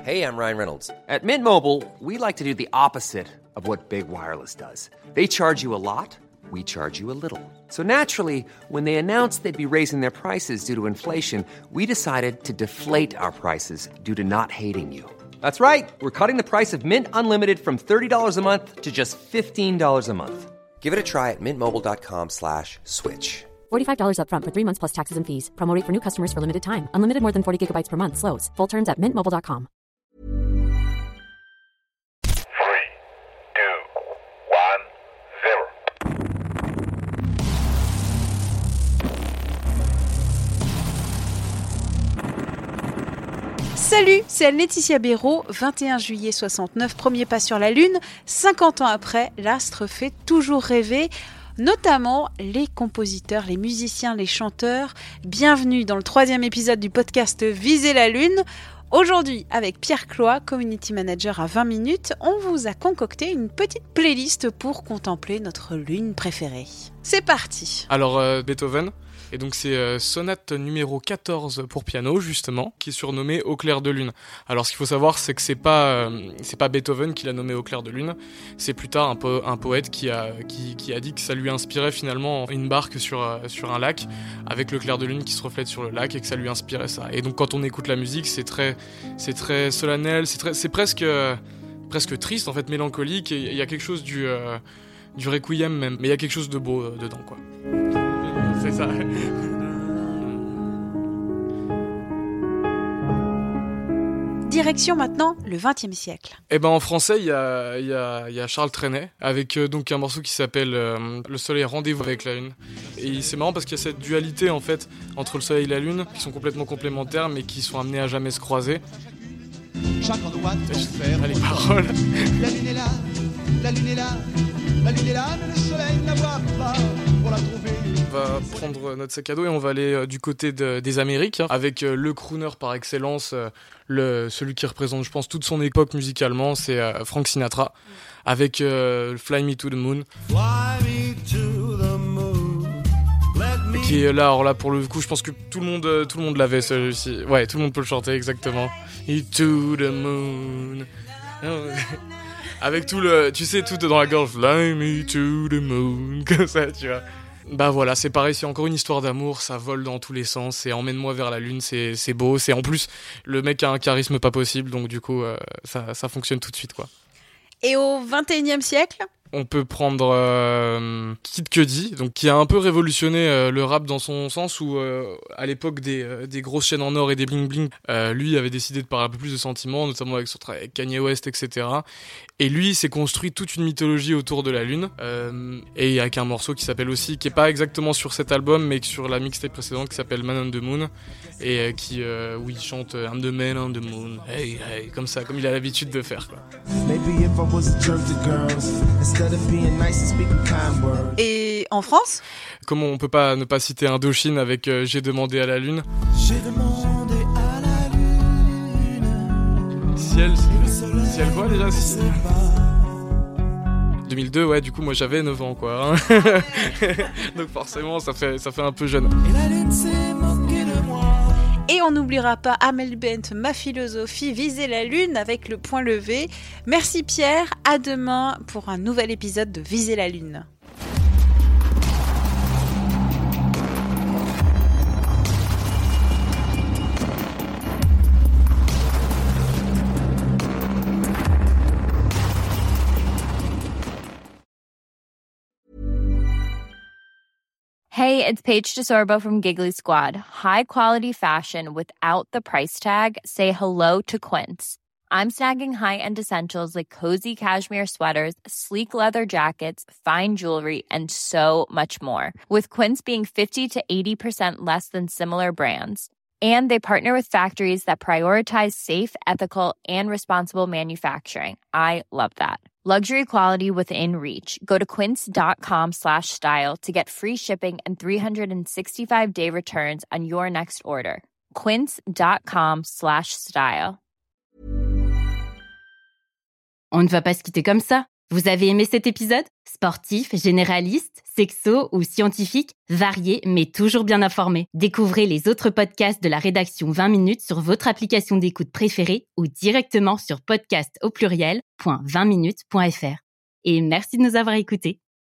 Hey, I'm Ryan Reynolds. At Mint Mobile, we like to do the opposite of what Big Wireless does. They charge you a lot, we charge you a little. So naturally, when they announced they'd be raising their prices due to inflation, we decided to deflate our prices due to not hating you. That's right. We're cutting the price of Mint Unlimited from $30 a month to just $15 a month. Give it a try at mintmobile.com/switch. $45 up front for 3 months plus taxes and fees. Promo rate for new customers for limited time. Unlimited more than 40 gigabytes per month. Slows full terms at mintmobile.com. 3, 2, 1, 0. Salut, c'est Laetitia Béraud, 21 juillet 69, premier pas sur la Lune. 50 ans après, l'astre fait toujours rêver, notamment les compositeurs, les musiciens, les chanteurs. Bienvenue dans le 3e épisode du podcast Viser la Lune. Aujourd'hui, avec Pierre Cloy, Community Manager à 20 minutes, on vous a concocté une petite playlist pour contempler notre lune préférée. C'est parti. Alors, Beethoven. Et donc c'est sonate numéro 14 pour piano justement, qui est surnommée Au clair de lune. Alors ce qu'il faut savoir, c'est que c'est pas Beethoven qui l'a nommé Au clair de lune, c'est plus tard un poète qui a dit que ça lui inspirait finalement une barque sur un lac avec le clair de lune qui se reflète sur le lac et que ça lui inspirait ça. Et donc quand on écoute la musique, c'est très solennel, c'est presque triste en fait, mélancolique, et il y a quelque chose du requiem même, mais il y a quelque chose de beau dedans quoi. C'est ça. Direction maintenant le XXe siècle. Et ben en français, il y a Charles Trenet avec donc un morceau qui s'appelle Le soleil rendez-vous avec la lune. Et c'est marrant parce qu'il y a cette dualité en fait entre le soleil et la lune qui sont complètement complémentaires mais qui sont amenés à jamais se croiser. Chaque endroit de faire les paroles. La lune est là, la lune est là, la lune est là, mais le soleil ne la voit pas pour la trouver. On va prendre notre sac à dos et on va aller du côté des Amériques avec le crooner par excellence, celui qui représente, je pense, toute son époque musicalement, c'est Frank Sinatra avec Fly Me to the Moon. Fly me to the moon, let me... Qui est là, alors là pour le coup, je pense que tout le monde l'avait celui-ci. Ouais, tout le monde peut le chanter exactement. To the moon. Avec tout tu sais, tout dans la gorge. Fly me to the moon, comme ça, tu vois. Bah voilà, c'est pareil, c'est encore une histoire d'amour, ça vole dans tous les sens, et emmène-moi vers la lune, c'est beau, c'est en plus, le mec a un charisme pas possible, donc du coup, ça fonctionne tout de suite, quoi. Et au XXIe siècle ? On peut prendre Kid Cudi, donc qui a un peu révolutionné le rap dans son sens où à l'époque des grosses chaînes en or et des bling bling, lui avait décidé de parler un peu plus de sentiments, notamment avec son travail avec Kanye West, etc. Et lui s'est construit toute une mythologie autour de la lune, et avec un morceau qui s'appelle aussi, qui est pas exactement sur cet album, mais sur la mixtape précédente qui s'appelle Man on the Moon, et où il chante I'm the man on the moon, hey hey, comme ça, comme il a l'habitude de faire, quoi. Maybe if I was a Jersey girls, instead of being nice and speaking kind words. Et en France ? Comment on peut pas ne pas citer Indochine avec J'ai demandé à la lune. J'ai demandé à la lune. Ciel quoi déjà? 2002, ouais, du coup moi j'avais 9 ans quoi. Donc forcément ça fait un peu jeune. Et la lune s'est moquée de moi. Et on n'oubliera pas Amel Bent, Ma philosophie, Viser la lune avec le point levé. Merci Pierre, à demain pour un nouvel épisode de Viser la lune. Hey, it's Paige DeSorbo from Giggly Squad. High quality fashion without the price tag. Say hello to Quince. I'm snagging high-end essentials like cozy cashmere sweaters, sleek leather jackets, fine jewelry, and so much more. With Quince being 50 to 80% less than similar brands. And they partner with factories that prioritize safe, ethical, and responsible manufacturing. I love that. Luxury quality within reach. Go to quince.com/style to get free shipping and 365-day returns on your next order. Quince.com/style. On ne va pas se quitter comme ça. Vous avez aimé cet épisode ? Sportif, généraliste, sexo ou scientifique, varié mais toujours bien informé. Découvrez les autres podcasts de la rédaction 20 minutes sur votre application d'écoute préférée ou directement sur podcast@20minutes.fr. Et merci de nous avoir écoutés.